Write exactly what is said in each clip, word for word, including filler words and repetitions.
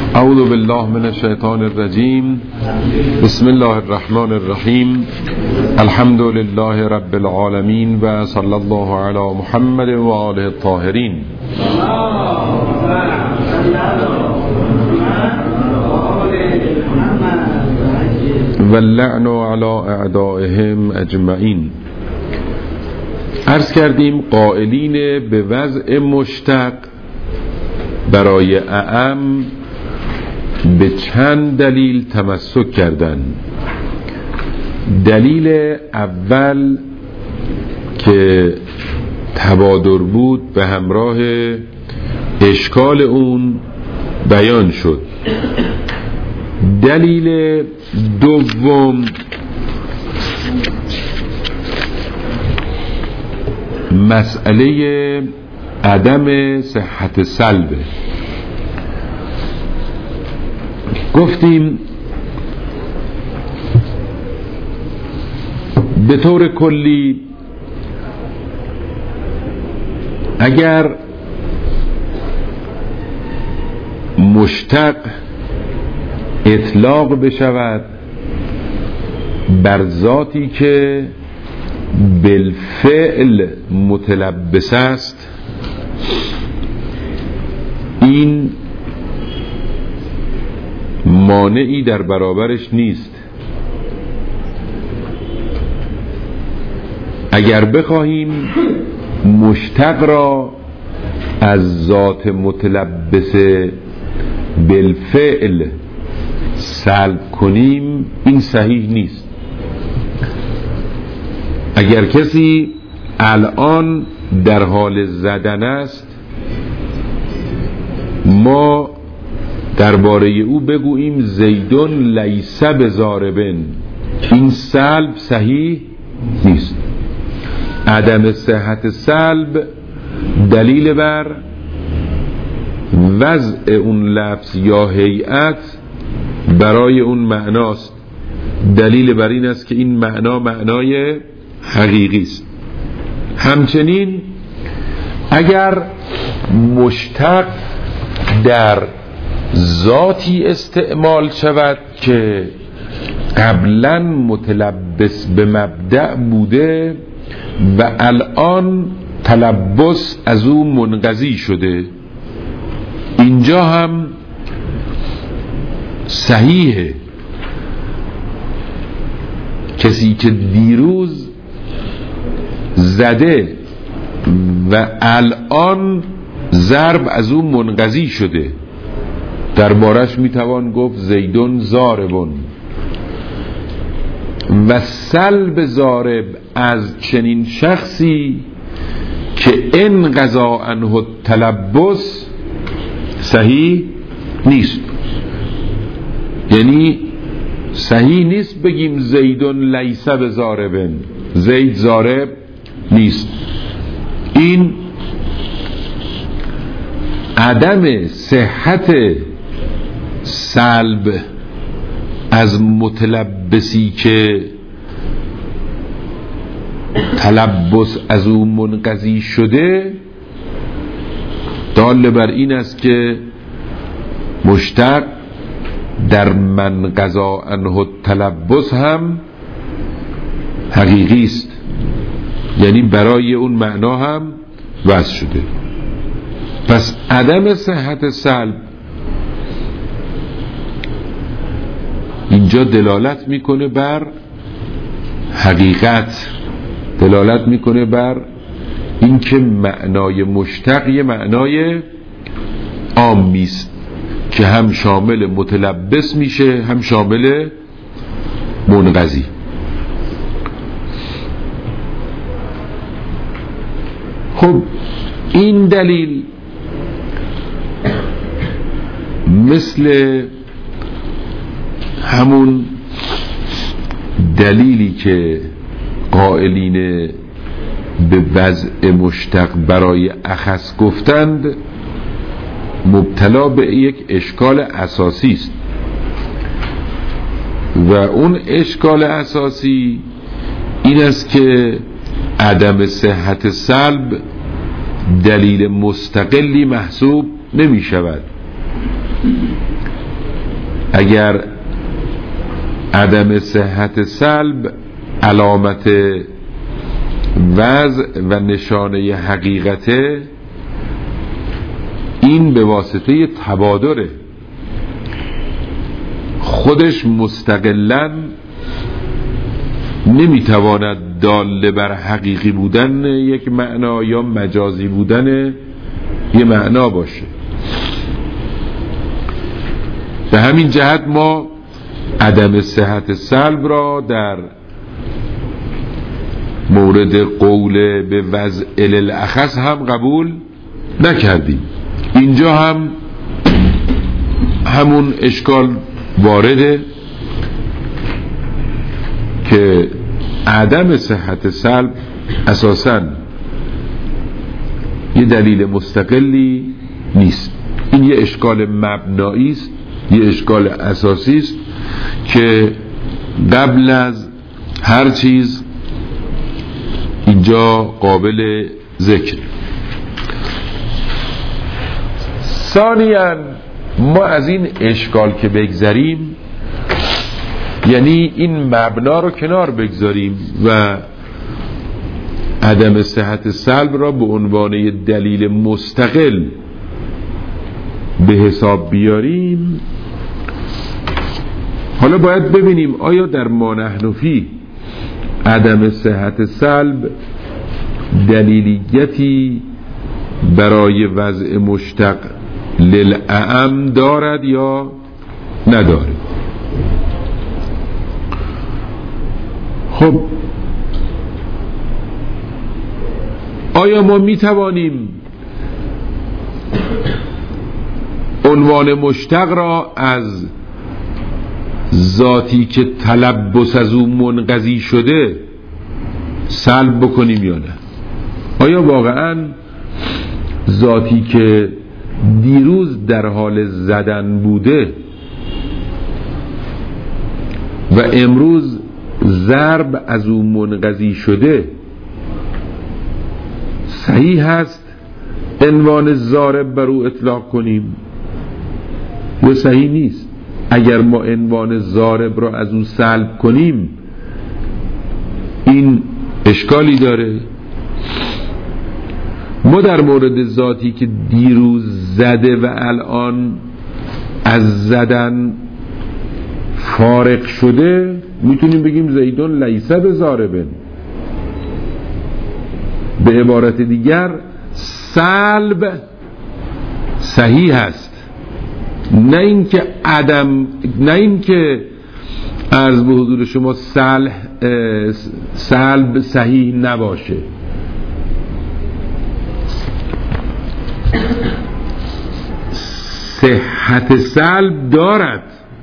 اعوذ بالله من الشیطان الرجیم. بسم الله الرحمن الرحیم. الحمد لله رب العالمین و صلی الله علی محمد و آله الطاهرین. و اللعن علی اعدائهم اجمعین. عرض کردیم قائلین به وضع مشتق برای اعم به چند دلیل تمسک کردند. دلیل اول که تبادر بود به همراه اشکال اون بیان شد. دلیل دوم مسئله عدم صحت سلبه. گفتیم به طور کلی اگر مشتق اطلاق بشود بر ذاتی که بالفعل متلبس است، این مانعی در برابرش نیست. اگر بخواهیم مشتق را از ذات متلبس بالفعل سلب کنیم، این صحیح نیست. اگر کسی الان در حال زدن است، ما درباره او بگوییم زیدون لیس بضاربن، این سلب صحیح نیست. عدم صحت سلب دلیل بر وضع اون لفظ یا هیئت برای اون معناست. دلیل بر این است که این معنا معنای حقیقی است. همچنین اگر مشتق در ذاتی استعمال شود که قبلا متلبس به مبدأ بوده و الان تلبس از او منقضی شده، اینجا هم صحیحه. کسی که دیروز زده و الان ضرب از او منقضی شده، دربارش میتوان گفت زیدون ضاربون. و سلب ضارب از چنین شخصی که انقضا عنه تلبس صحیح نیست. یعنی صحیح نیست بگیم زیدون لیس بضاربن، زید ضارب نیست. این عدم صحت سلب از متلبسی که تلبس از او منقضی شده دال بر این است که مشتق در من قضا عنه تلبس هم حقیقی است، یعنی برای اون معنا هم وضع شده. پس عدم صحت سلب اینجا دلالت میکنه بر حقیقت، دلالت میکنه بر اینکه معنای مشتق یه معنای عامی است که هم شامل متلبس میشه هم شامل منقضی. خب این دلیل مثل همون دلیلی که قائلین به وضع مشتق برای اخص گفتند مبتلا به یک اشکال اساسی است و اون اشکال اساسی این است که عدم صحت سلب دلیل مستقلی محسوب نمی شود. اگر عدم صحت سلب علامت وضع و نشانه حقیقته، این به واسطه تبادره، خودش مستقلاً نمیتواند داله بر حقیقی بودن یک معنا یا مجازی بودن یک معنا باشه. به همین جهت ما عدم صحت سلب را در مورد قول به وضع الاخص هم قبول نکردیم. اینجا هم همون اشکال وارده که عدم صحت سلب اساساً یه دلیل مستقلی نیست. این یه اشکال مبنایی است، یه اشکال اساسی است که قبل از هر چیز اینجا قابل ذکر. ثانیاً ما از این اشکال که بگذریم، یعنی این مبنا رو کنار بگذاریم و عدم صحت سلب را به عنوان دلیل مستقل به حساب بیاریم، حالا باید ببینیم آیا در ما نحن فیه عدم صحت سلب دلیلیتی برای وضع مشتق للأعم دارد یا ندارد. خب آیا ما می توانیم عنوان مشتق را از ذاتی که تلبس از او منقضی شده سلب بکنیم یا نه؟ آیا واقعا ذاتی که دیروز در حال زدن بوده و امروز ضرب از او منقضی شده صحیح هست عنوان ضارب بر او اطلاق کنیم یا صحیح نیست؟ اگر ما عنوان ضارب را از او سلب کنیم این اشکالی داره. ما در مورد ذاتی که دیروز زده و الان از زدن فارغ شده میتونیم بگیم زیدون لیس بضارب. به عبارت دیگر سلب صحیح هست، نه اینکه عدم، نه اینکه عرض به حضور شما سلب سلب صحیح نباشه. صحت سلب دارد،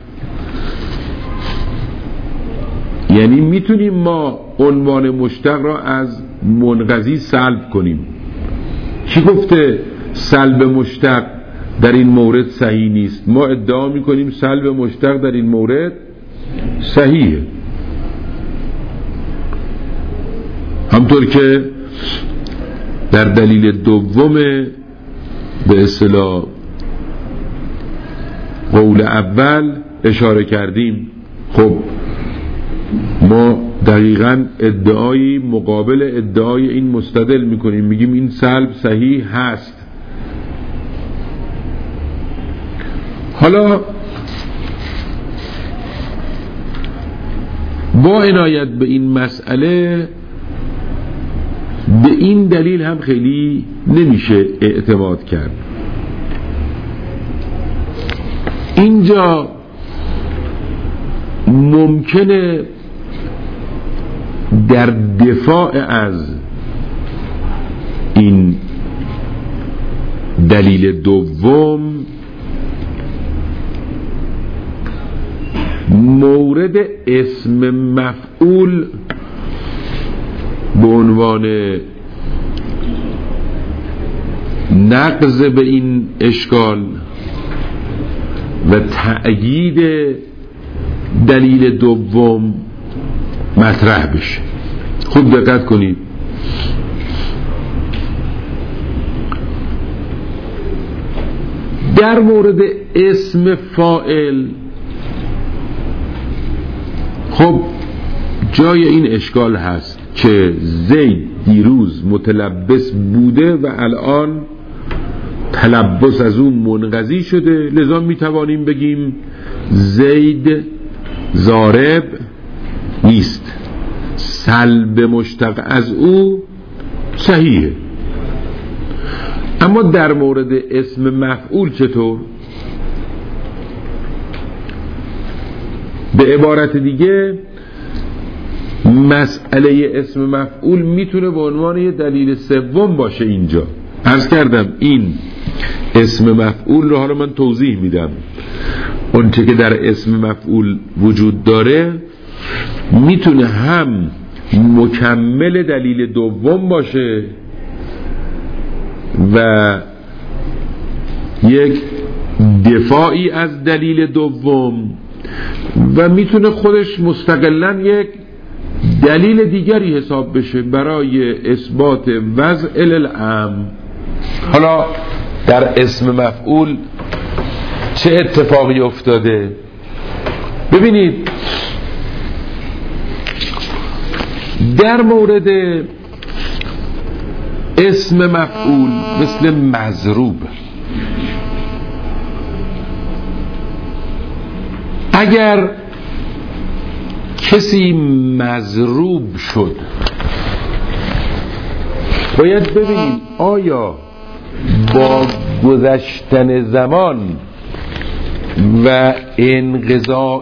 یعنی میتونیم ما عنوان مشتق را از منقضی سلب کنیم. کی گفته سلب مشتق در این مورد صحیح نیست؟ ما ادعا میکنیم سلب مشتق در این مورد صحیحه، همطور که در دلیل دوم به اصطلاح قول اول اشاره کردیم. خب ما دقیقاً ادعای مقابل ادعای این مستدل میکنیم، میگیم این سلب صحیح هست. حالا با عنایت به این مسئله به این دلیل هم خیلی نمیشه اعتماد کرد. اینجا ممکنه در دفاع از این دلیل دوم مورد اسم مفعول به عنوان نقض به این اشکال و تأیید دلیل دوم مطرح بشه. خوب دقت کنید، در مورد اسم فاعل خب جای این اشکال هست که زید دیروز متلبس بوده و الان تلبس از اون منقضی شده، لذا میتوانیم بگیم زید ضارب نیست، سلب مشتق از او صحیحه. اما در مورد اسم مفعول چطور؟ به عبارت دیگه مسئله اسم مفعول میتونه به عنوان یه دلیل سوم باشه. اینجا عرض کردم این اسم مفعول رو حالا من توضیح میدم. اون چه که در اسم مفعول وجود داره میتونه هم مکمل دلیل دوم باشه و یک دفاعی از دلیل دوم، و میتونه خودش مستقلاً یک دلیل دیگری حساب بشه برای اثبات وضع الام. حالا در اسم مفعول چه اتفاقی افتاده؟ ببینید در مورد اسم مفعول مثل مضروب، اگر کسی مضروب شد باید ببینیم آیا با گذشتن زمان و انقضاء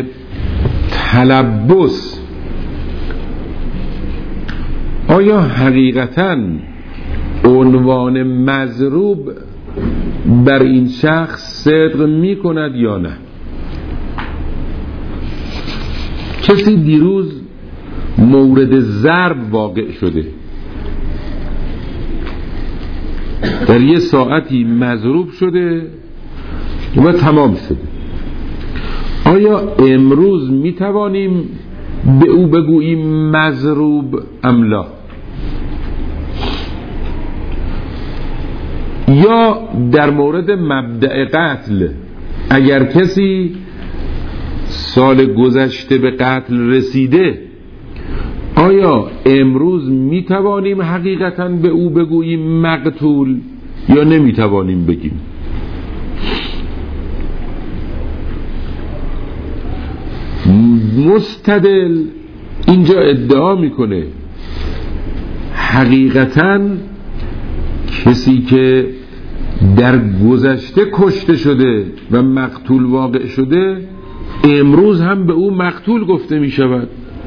تلبس آیا حقیقتاً عنوان مضروب بر این شخص صدق می کند یا نه؟ کسی دیروز مورد ضرب واقع شده، در یه ساعتی مضروب شده و تمام شده، آیا امروز می توانیم به او بگوییم مضروب ام لا؟ یا در مورد مبدأ قتل، اگر کسی سال گذشته به قتل رسیده آیا امروز می توانیم حقیقتاً به او بگوییم مقتول یا نمی توانیم بگیم؟ مستدل اینجا ادعا میکنه حقیقتاً کسی که در گذشته کشته شده و مقتول واقع شده امروز هم به او مقتول گفته می شود.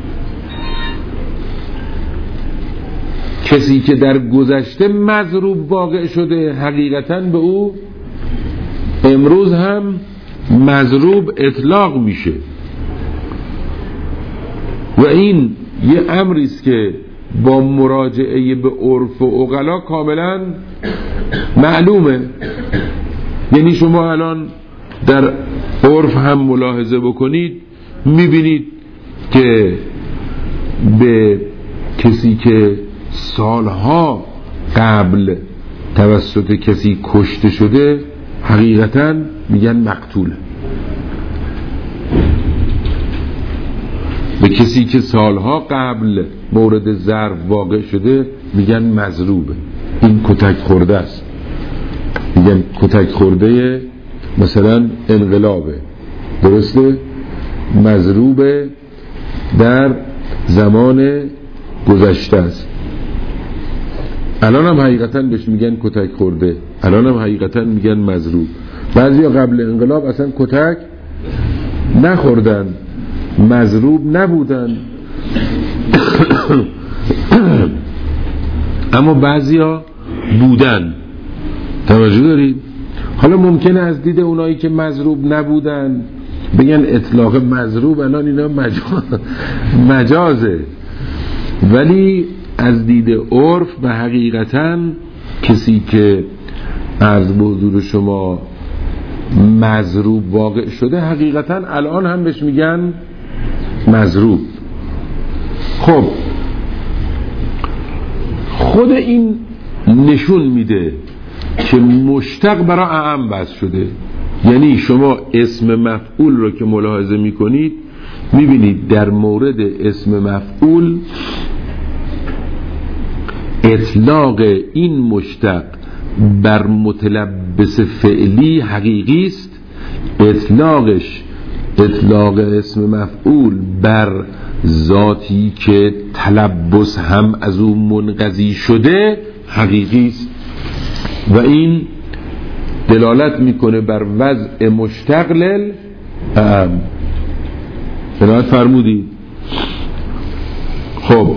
کسی که در گذشته مضروب واقع شده حقیقتاً به او امروز هم مضروب اطلاق میشه و این یه امری است که با مراجعه به عرف و عقلا کاملا معلومه. یعنی شما الان در عرف هم ملاحظه بکنید میبینید که به کسی که سالها قبل توسط کسی کشته شده حقیقتاً میگن مقتول، به کسی که سالها قبل مورد ضرب واقع شده میگن مضروبه، این کتک خورده است، میگن کتک خورده مثلا انقلابه، درسته؟ مضروبه در زمان گذشته است. الان هم حقیقتا بهش میگن کتک خورده، الان هم حقیقتا میگن مضروب. بعضیا قبل انقلاب اصلا کتک نخوردن، مضروب نبودن اما بعضیا بودن. توجه دارید؟ حالا ممکنه از دید اونایی که مضروب نبودن بگن اطلاق مضروب الان اینا مجاز مجازه، ولی از دید عرف به حقیقتاً کسی که عرض به حضور شما مضروب واقع شده حقیقتاً الان هم بهش میگن مضروب. خب خود این نشون میده که مشتق برای اعم بس شده. یعنی شما اسم مفعول رو که ملاحظه میکنید میبینید در مورد اسم مفعول اطلاق این مشتق بر متلبس فعلی حقیقی است، اطلاقش اطلاق اسم مفعول بر ذاتی که تلبس هم از اون منقضی شده حقیقی است و این دلالت میکنه بر وضع مشتقل اعم. بنابراین فرمودید. خب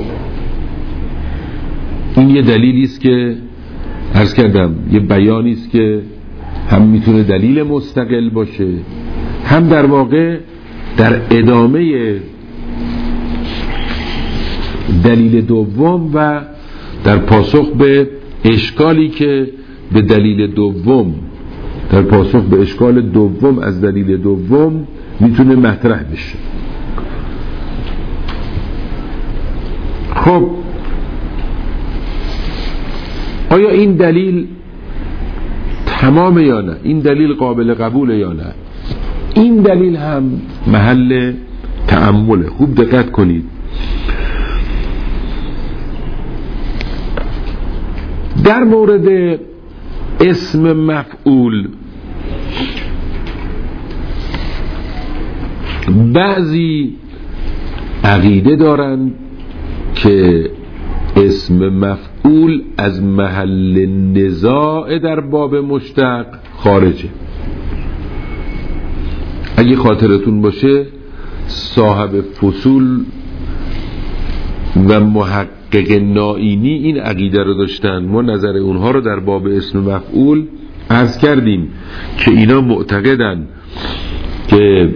این یه دلیلی است که عرض کردم، یه بیانی است که هم میتونه دلیل مستقل باشه، هم در واقع در ادامه دلیل دوم و در پاسخ به اشکالی که به دلیل دوم در پاسخ به اشکال دوم از دلیل دوم میتونه مطرح بشه. خب آیا این دلیل تمامه یا نه؟ این دلیل قابل قبوله یا نه؟ این دلیل هم محل تأمله. خوب دقت کنید. در مورد اسم مفعول بعضی عقیده دارن که اسم مفعول از محل نزاع در باب مشتق خارجه. اگه خاطرتون باشه صاحب فصول و محقق نائینی این عقیده رو داشتن. ما نظر اونها رو در باب اسم مفعول عرض کردیم که اینا معتقدن که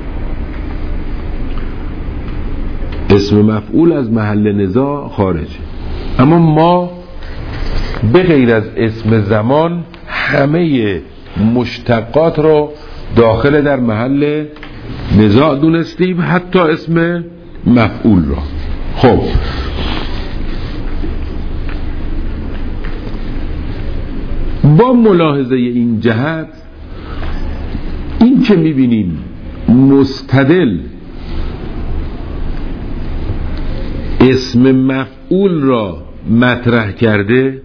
اسم مفعول از محل نزاع خارجه، اما ما به غیر از اسم زمان همه مشتقات رو داخل در محل نزاع دونستیم، حتی اسم مفعول را. خب با ملاحظه این جهت، این که میبینیم مستدل اسم مفعول را مطرح کرده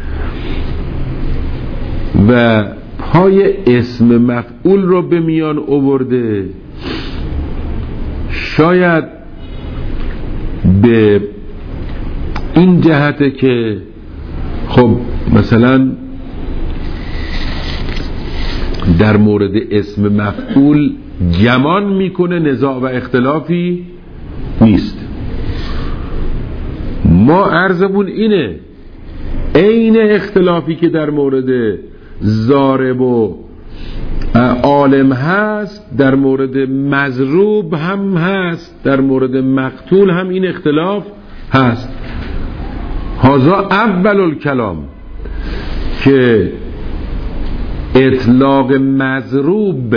و پای اسم مفعول را به میان آورده، شاید به این جهته که خب مثلا در مورد اسم مفعول گمان میکنه نزاع و اختلافی نیست. ما عرضمون اینه عین اختلافی که در مورد ضارب و عالم هست در مورد مضروب هم هست، در مورد مقتول هم این اختلاف هست. هذا اول الکلام که اطلاق مضروب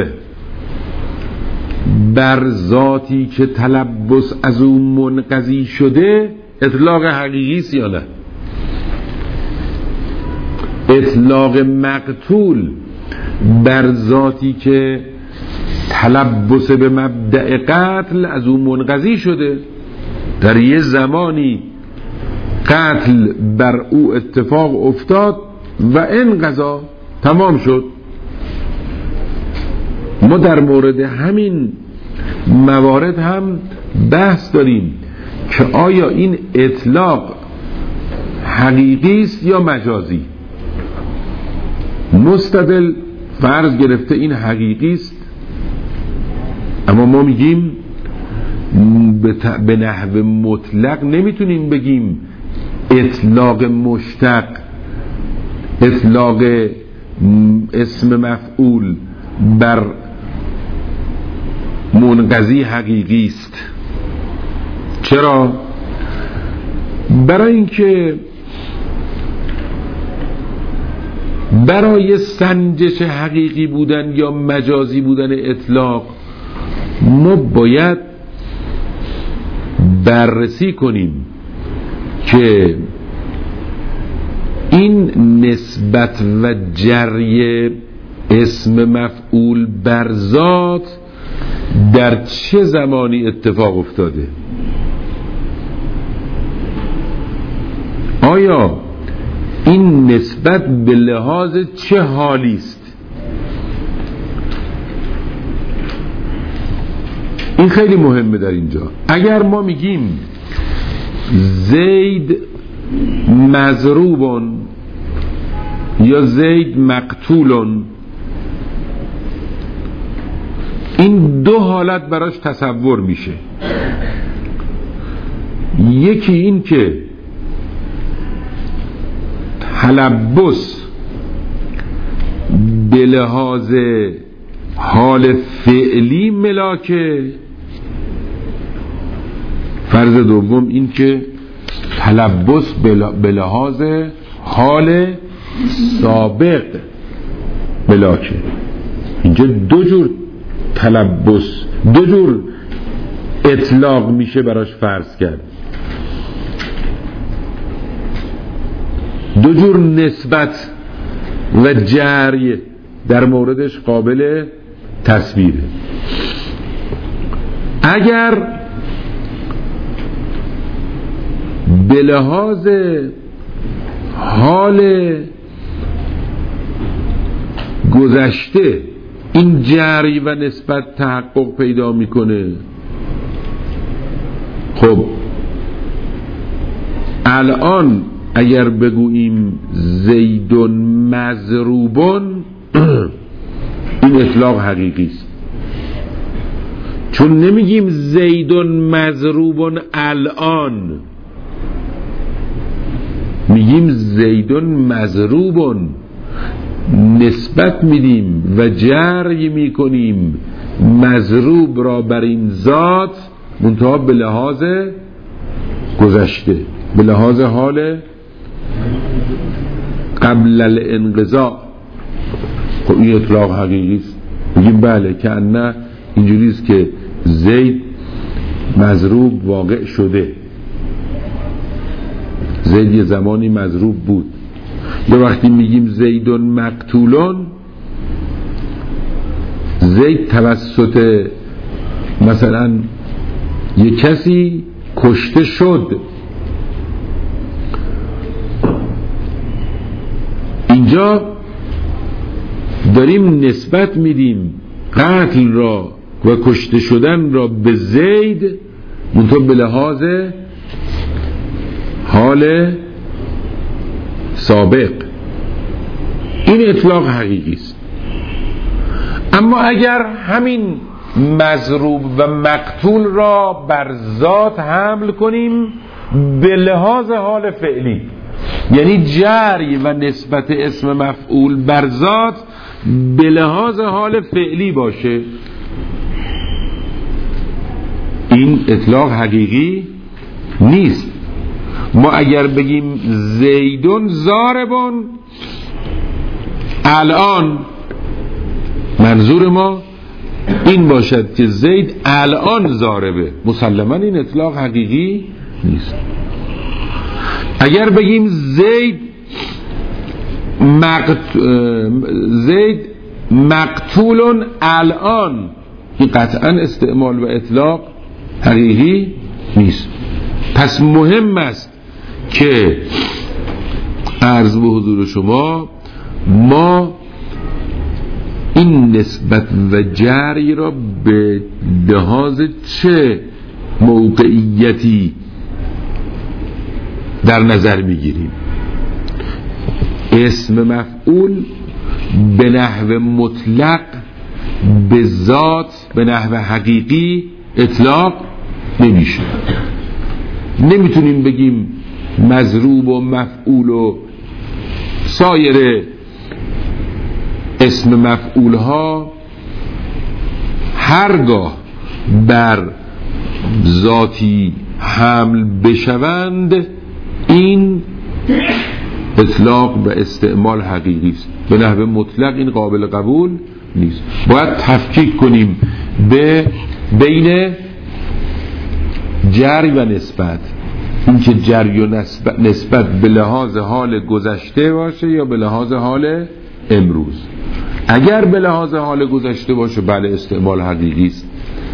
بر ذاتی که تلبس از اون منقضی شده اطلاق حقیقی است یا نه؟ اطلاق مقتول بر ذاتی که تلبس به مبدأ قتل از اون منقضی شده، در یه زمانی قتل بر او اتفاق افتاد و انقضا تمام شد. ما در مورد همین موارد هم بحث داریم که آیا این اطلاق حقیقی است یا مجازی. مستدل فرض گرفته این حقیقی است، اما ما میگیم به نحو مطلق نمیتونیم بگیم اطلاق مشتق، اطلاق اسم مفعول بر منقضی حقیقی است. چرا؟ برای اینکه برای سنجش حقیقی بودن یا مجازی بودن اطلاق ما باید بررسی کنیم که این نسبت و جری اسم مفعول بر ذات در چه زمانی اتفاق افتاده؟ آیا این نسبت به لحاظ چه حالی است؟ این خیلی مهمه در اینجا. اگر ما میگیم زید مضروبون یا زید مقتولون، این دو حالت براش تصور میشه. یکی این که تلبس به لحاظ حال فعلی ملاکه، فرض دوم این که تلبس به لحاظ حال سابق ملاکه. اینجا دو جور تلبس، دو جور اطلاق میشه براش فرض کرد، دو جور نسبت و جری در موردش قابل تصویره. اگر به لحاظ حال گذشته این جری و نسبت تحقق پیدا میکنه، خب الان اگر بگوییم زیدون مضروبون این اطلاق حقیقی است، چون نمیگیم زیدون مضروبون الان، میگیم زیدون مضروبون، نسبت میدیم و جری میکنیم مضروب را بر این ذات، منتها به لحاظ گذشته، به لحاظ حال قبل الانقضاء. خب این اطلاق حقیقی است. میگیم بله که نه اینجوری است که زید مضروب واقع شده، زید یه زمانی مضروب بود. یا وقتی میگیم زیدون مقتولون، زید توسط مثلا یه کسی کشته شد. اینجا داریم نسبت میدیم قتل را و کشته شدن را به زید، منطقه به لحاظ حال سابق. این اطلاق حقیقی است. اما اگر همین مضروب و مقتول را بر ذات حمل کنیم به لحاظ حال فعلی، یعنی جری و نسبت اسم مفعول بر ذات به لحاظ حال فعلی باشه، این اطلاق حقیقی نیست. ما اگر بگیم زیدون ضاربون الان، منظور ما این باشد که زید الان ضاربه، مسلما این اطلاق حقیقی نیست. اگر بگیم زید مقت... زید مقتولون الان، این قطعا استعمال و اطلاق حقیقی نیست. پس مهم است که عرض به حضور شما ما این نسبت و جری را به لحاظ چه موقعیتی در نظر میگیریم. اسم مفعول به نحو مطلق به ذات به نحو حقیقی اطلاق نمیشه. نمیتونیم بگیم مضروب و مفعول و سایر اسم مفعول ها هرگاه بر ذاتی حمل بشوند این اطلاق و استعمال حقیقی است. به نحو مطلق این قابل قبول نیست. باید تفکیک کنیم به بین جری و نسبت، این که جری و نسبت, نسبت به لحاظ حال گذشته باشه یا به لحاظ حال امروز. اگر به لحاظ حال گذشته باشه بله استعمال حقیقی است،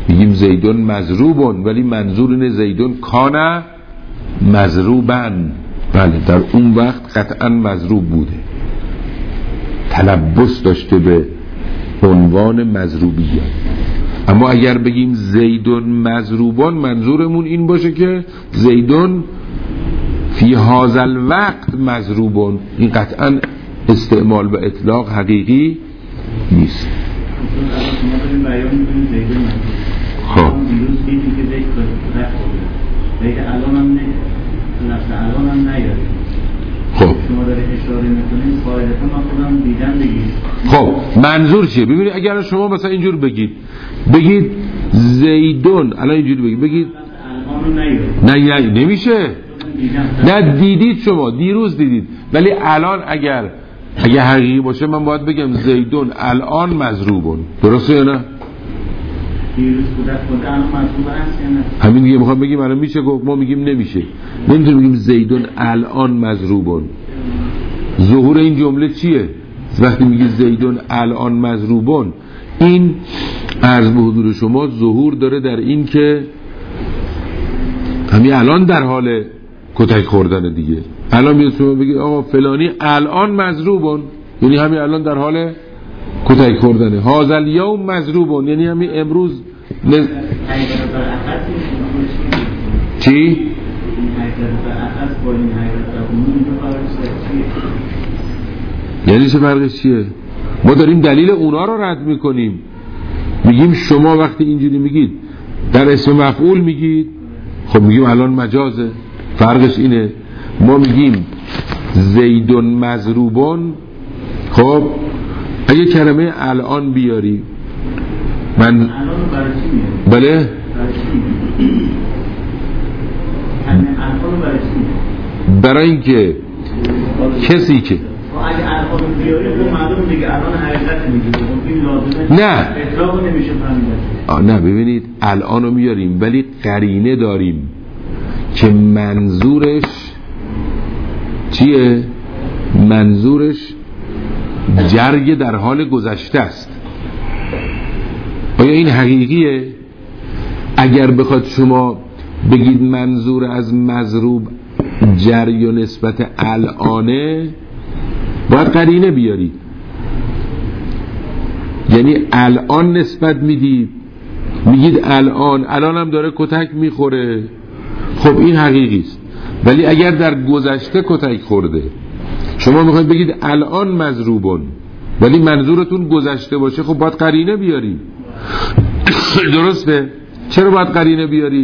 میگیم زیدون مضروبون، ولی منظور اینه زیدون کان مضروبن. بله در اون وقت قطعا مضروب بوده، تلبس داشته به عنوان مضروبیت. اما اگر بگیم زیدون مضروبان، منظورمون این باشه که زیدون فی هذا الوقت مضروبون. این قطعا استعمال به اطلاق حقیقی نیست. خب خب شما داره اشاره میکنید قاعدتا ما خودم دیدم بگید. خب منظور چیه؟ ببینید اگر شما مثلا اینجور بگید بگید زیدون، الان اینجوری بگید بگید نه نه نمیشه. نه دیدید، شما دیروز دیدید، ولی الان اگر اگر حقیقی باشه من باید بگم زیدون الان مضروبون. درسته یا نه؟ دیروز بوده خود الان مضروب هست یا نه؟ همین دیگه میخوام بگیم الان میشه گفت، ما میگیم نمیشه. نمیتونیم بگیم زیدون الان مضروبون. ظهور این جمله چیه؟ وقتی میگی زیدون الان مضروبون، این عرض به حضور شما ظهور داره در این که همین الان در حال کتک خوردن دیگه. الان میاد شما بگید آقا فلانی الان مضروبون، یعنی همین الان در حال کتک خوردنه. هذا الیوم مضروبون، یعنی همین امروز ن... چی؟ یعنی چه فرقش چیه؟ ما داریم دلیل اونا رو رد میکنیم. میگیم شما وقتی اینجوری میگید در اسم مفعول میگید، خب میگیم الان مجازه. فرقش اینه ما میگیم زیدون مضروبون، خب اگه کلمه الان بیاری من بله برای اینکه کسی که نه نه ببینید الان رو میاریم ولی قرینه داریم که منظورش چیه؟ منظورش جرگ در حال گذشته است. آیا این حقیقیه؟ اگر بخواد شما بگید منظور از مضروب جری و نسبت الانه، باید قرینه بیارید. یعنی الان نسبت میدید، میگید الان الان هم داره کتک میخوره، خب این حقیقی است. ولی اگر در گذشته کتک خورده، شما میخواید بگید الان مضروبون ولی منظورتون گذشته باشه، خب باید قرینه بیارید. درسته؟ چرا باید قرینه بیارید؟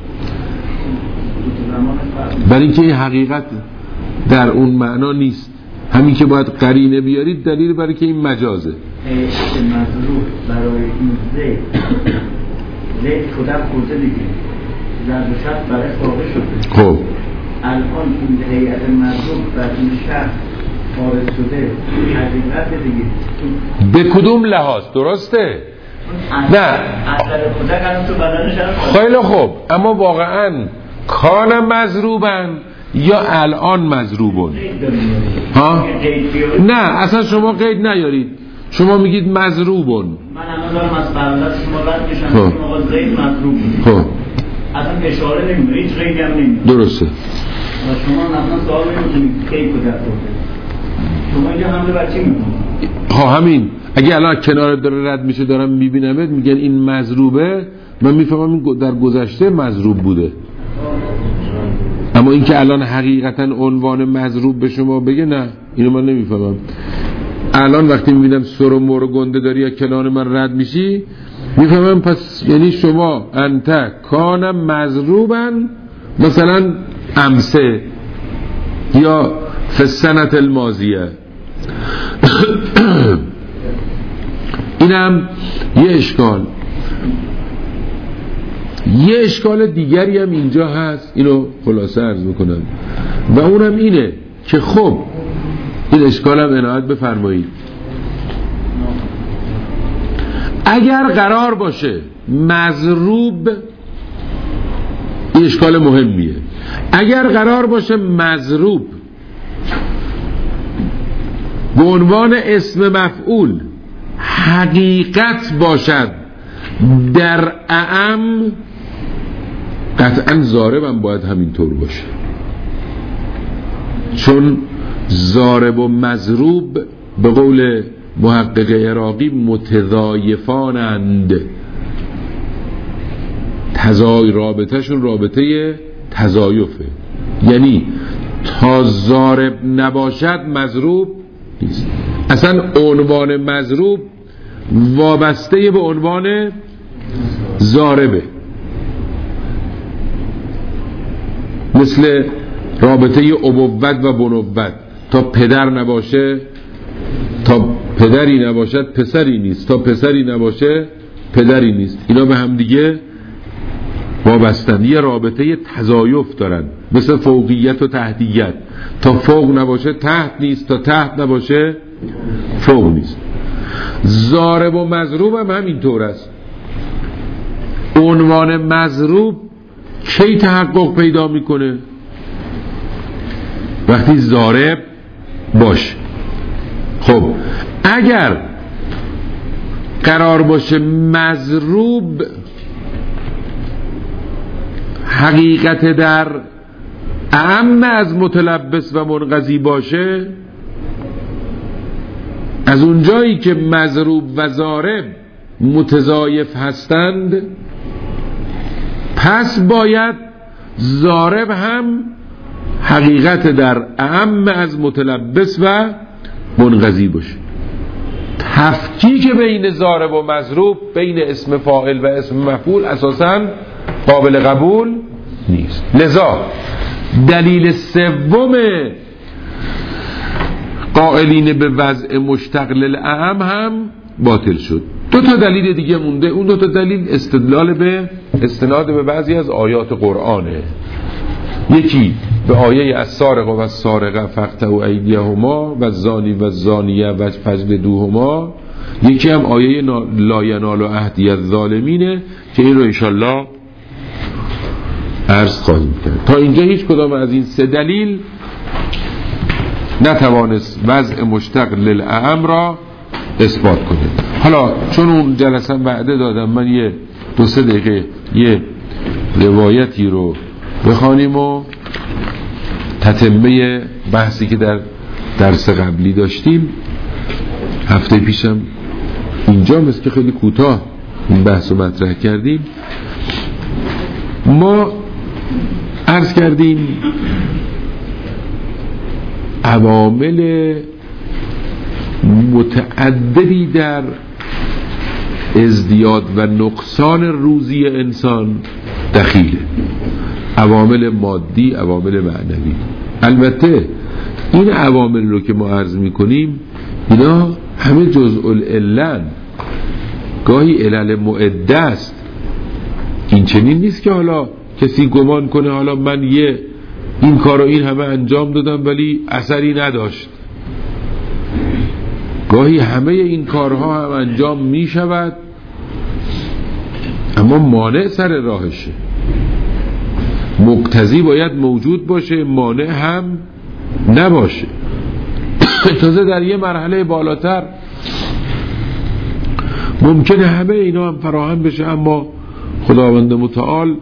برای اینکه این حقیقت در اون معنا نیست. همین که باید قرینه بیارید دلیل برای که این مجازه. مضروب برای این زید زید کدک خورده دیگه زرد و شب برای واقع شده. خب الان این هیئت مضروب بر این شخص خارج شده حقیقت دیگه. به کدوم لحاظ؟ درسته؟ نه اثر کدک الان تو بدنش هست. خیلی خوب، اما واقعا کان مضروبن یا الان مضروبون؟ ها؟ نه اصلا شما قید نیارید، شما میگید مضروبون. من الان دارم از برادر شما رد میشم که آقا زید مضروب بود. خب اصلا اشاره نمیدونه، هیچ قیدی هم نمیدونه. درسته. شما اصلا سوال نمیدونید کی کدک خورده. شما اینجا حمله بر چی میکنید؟ ها همین، اگه الان کنار داره رد میشه دارم میبینمت میگن این مضروبه، من میفهمم این در گذشته مضروب بوده. اما این که الان حقیقتا عنوان مضروب به شما بگه، نه اینو من نمیفهمم. الان وقتی میبینم سر و مور و گنده داری یا کنار من رد میشی میفهمم پس یعنی شما انت کان مضروبن مثلا امسه یا فسنت الماضیه. اینم یه اشکال. یه اشکال دیگری هم اینجا هست، اینو خلاصه عرض میکنم و اونم اینه که خب این اشکال هم عنایت بفرمایید. اگر قرار باشه مضروب، این اشکال مهمیه، اگر قرار باشه مضروب به عنوان اسم مفعول حقیقت باشد در اعم قطعا ضارب هم باید همینطور باشه، چون ضارب و مضروب به قول محقق عراقی متضایفانند، تزای رابطهشون رابطه تزایفه، یعنی تا ضارب نباشد مضروب نیست. اصلا عنوان مضروب وابسته به عنوان ضاربه، مثل رابطه ابوت و بنوت، تا پدر نباشه، تا پدری نباشد پسری نیست، تا پسری نباشه پدری نیست. اینا به هم دیگه وابستن، یه رابطه تضایف دارن، مثل فوقیت و تحتیت، تا فوق نباشه تحت نیست، تا تحت نباشه فوق نیست. ضارب و مضروب هم همینطور است. عنوان مضروب کی تحقق پیدا میکنه؟ وقتی ضارب باشه. خب اگر قرار باشه مضروب حقیقت در اعم از متلبس و منقضی باشه، از اونجایی که مضروب و ضارب متضایف هستند، پس باید ضارب هم حقیقت در اعم از متلبس و منقضی باشه. تفکیک بین ضارب و مضروب، بین اسم فاعل و اسم مفعول اساساً قابل قبول نیست. لذا دلیل سوم قائلین به وضع مشتق للاعم هم باطل شد. دو تا دلیل دیگه مونده. اون دو تا دلیل استدلال به استناد به بعضی از آیات قرآنه. یکی به آیه السارق و السارقه فاقطعوا ایدیهما و الزانی و الزانیه و فجلدوهما، یکی هم آیه لا ینال عهدی الظالمینه که این رو انشالله عرض خواهیم کرد. تا اینجا هیچ کدام از این سه دلیل نتوانست وضع مشتق للاعم را اثبات کنه. حالا چون اون جلسه وعده دادم من یه دو سه دقیقه یه روایتی رو بخوانیم و تتمه بحثی که در درس قبلی داشتیم. هفته پیشم اینجا مثل که خیلی کوتاه این بحث رو مطرح کردیم. ما عرض کردیم عوامل متعددی در ازدیاد و نقصان روزی انسان دخیله، عوامل مادی، عوامل معنوی. البته این عوامل رو که ما عرض میکنیم اینا همه جزء العلن، گاهی علل معده است. این چنین نیست که حالا کسی گمان کنه حالا من یه این کار رو این همه انجام دادم ولی اثری نداشت. گاهی همه این کارها هم انجام می شود اما مانع سر راهشه. مقتضی باید موجود باشه، مانع هم نباشه. تازه در یه مرحله بالاتر ممکنه همه اینا هم فراهم بشه، اما خداوند متعال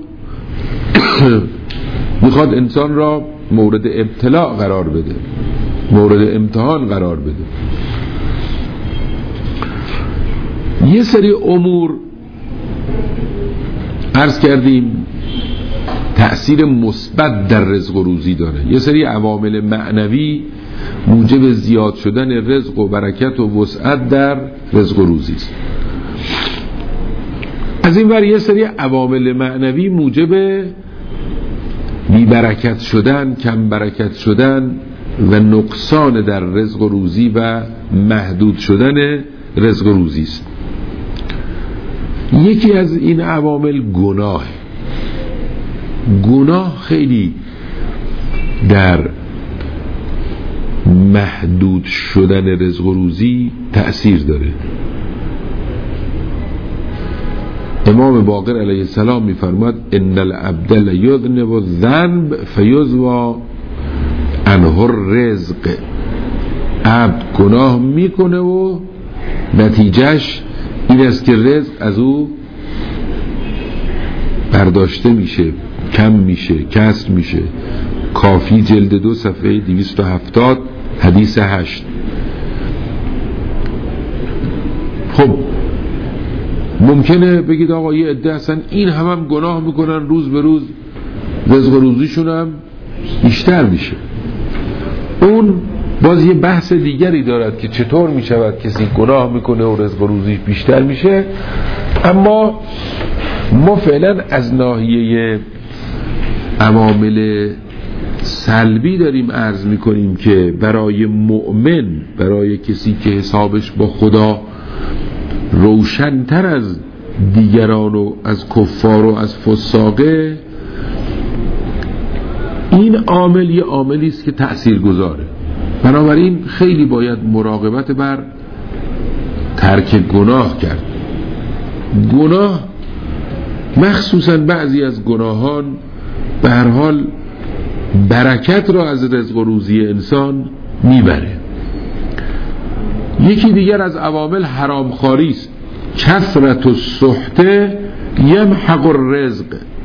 میخواد انسان را مورد ابتلاء قرار بده، مورد امتحان قرار بده. یه سری امور عرض کردیم تأثیر مثبت در رزق و روزی داره، یه سری عوامل معنوی موجب زیاد شدن رزق و برکت و وسعت در رزق و روزی است. از این ور یه سری عوامل معنوی موجب بی برکت شدن، کم برکت شدن و نقصان در رزق و روزی و محدود شدن رزق و روزی است. یکی از این عوامل گناه. گناه خیلی در محدود شدن رزق و روزی تأثیر داره. امام باقر علیه السلام می‌فرماد ان العبد لیذنب الذنب فیضوی عنه الرزق. عبد گناه میکنه و نتیجهش این است که رزق از او برداشته میشه، کم میشه، کسر میشه. کافی جلد دو صفحه دویست و هفتاد حدیث هشت. خب ممکنه بگید آقا یه عده هستن این هم هم گناه میکنن، روز به روز رزق و روزیشون هم بیشتر میشه. اون باز یه بحث دیگری دارد که چطور میشود کسی گناه میکنه و رزق و روزیش بیشتر میشه. اما ما فعلا از ناحیه عوامل سلبی داریم عرض میکنیم که برای مؤمن، برای کسی که حسابش با خدا روشن‌تر از دیگران و از کفار و از فساقه، این عامل یه عاملی است که تأثیر گذاره. بنابراین خیلی باید مراقبت بر ترک گناه کرد. گناه مخصوصا بعضی از گناهان به هر حال برکت را از رزق و روزی انسان میبره. یکی دیگر از عوامل حرامخواری است. کثرت السحت یمحق الرزق.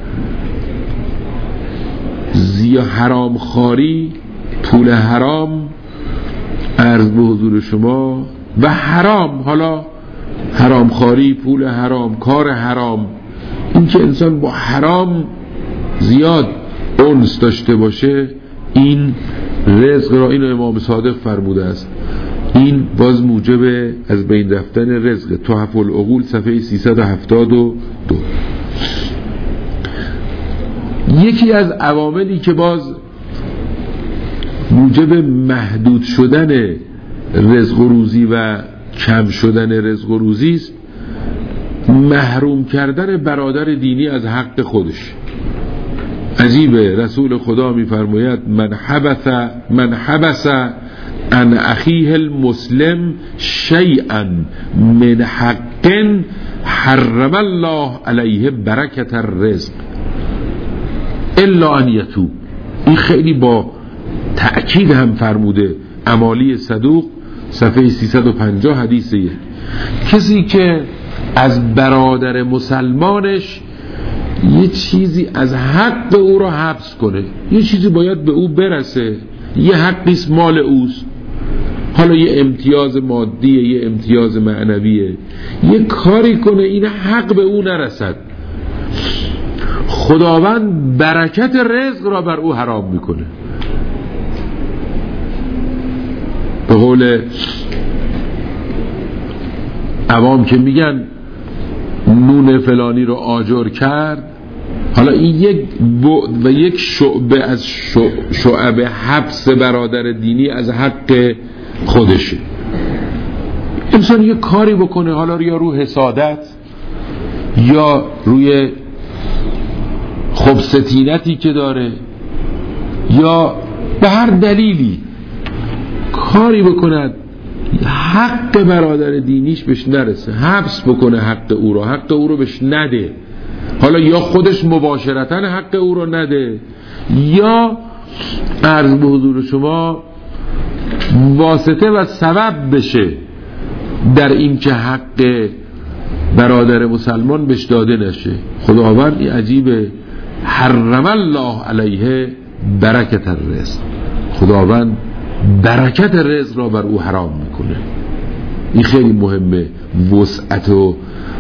زیا حرامخواری، پول حرام عرض به حضور شما و حرام، حالا حرامخواری، پول حرام، کار حرام، این که انسان با حرام زیاد انس داشته باشه، این رزق را، این امام صادق فرموده است، این باز موجب از بین رفتن رزق. تحف العقول صفحه سیصد و هفتاد و دو. یکی از عواملی که باز موجب محدود شدن رزق و روزی و کم شدن رزق و روزی است، محروم کردن برادر دینی از حق خودش. عجیبه، رسول خدا میفرماید من حبس من حبس عن اخیه المسلم شیئا من حق حرم الله علیه برکت الرزق الا ان یتوب. این خیلی با تأکید هم فرموده. امالی صدوق صفحه سیصد و پنجاه حدیثه. کسی که از برادر مسلمانش یه چیزی از حق او رو حبس کنه، یه چیزی باید به او برسه، یه حقیست مال اوست، حالا یه امتیاز مادیه، یه امتیاز معنویه، یه کاری کنه این حق به او نرسد، خداوند برکت رزق را بر او حرام میکنه. به قول عوام که میگن نون فلانی رو آجر کرد، حالا این یک بعد و یک شعبه از شعبه حبس برادر دینی از حق خودشه. انسان یک کاری بکنه، حالا یا رو حسادت یا روی خبثتینتی که داره یا به هر دلیلی کاری بکند حق برادر دینیش بهش نرسه، حبس بکنه حق او رو، حق او رو بهش نده، حالا یا خودش مباشرتاً حق او رو نده یا عرض به حضور شما واسطه و سبب بشه در این که حق برادر مسلمان بهش داده نشه. خداوند این عجیبه، حرم الله علیه برکت الرزق، خداوند برکت رزق را بر او حرام میکنه. این خیلی مهمه. وسعت و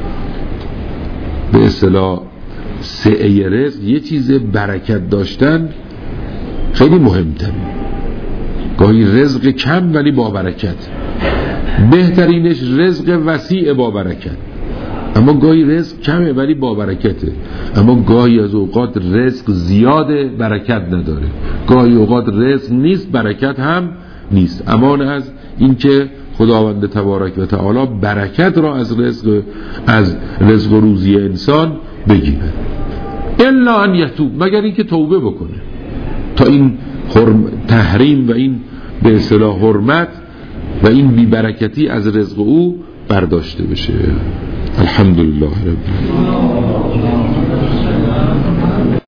به اصطلاح سعه رزق، یه چیز برکت داشتن خیلی مهمتره. گاهی رزق کم ولی با برکت، بهترینش رزق وسیع با برکت، اما گاهی رزق کمه ولی با برکته، اما گاهی از اوقات رزق زیاده برکت نداره، گاهی اوقات رزق نیست برکت هم نیست. امان از این که خداوند تبارک و تعالی برکت را از رزق از رزق و روزی انسان بگیره. الا ان یتوب، مگر این که توبه بکنه تا این تحریم و این به اصطلاح حرمت و این بیبرکتی از رزق او برداشته بشه. الحمدلله رب العالمین.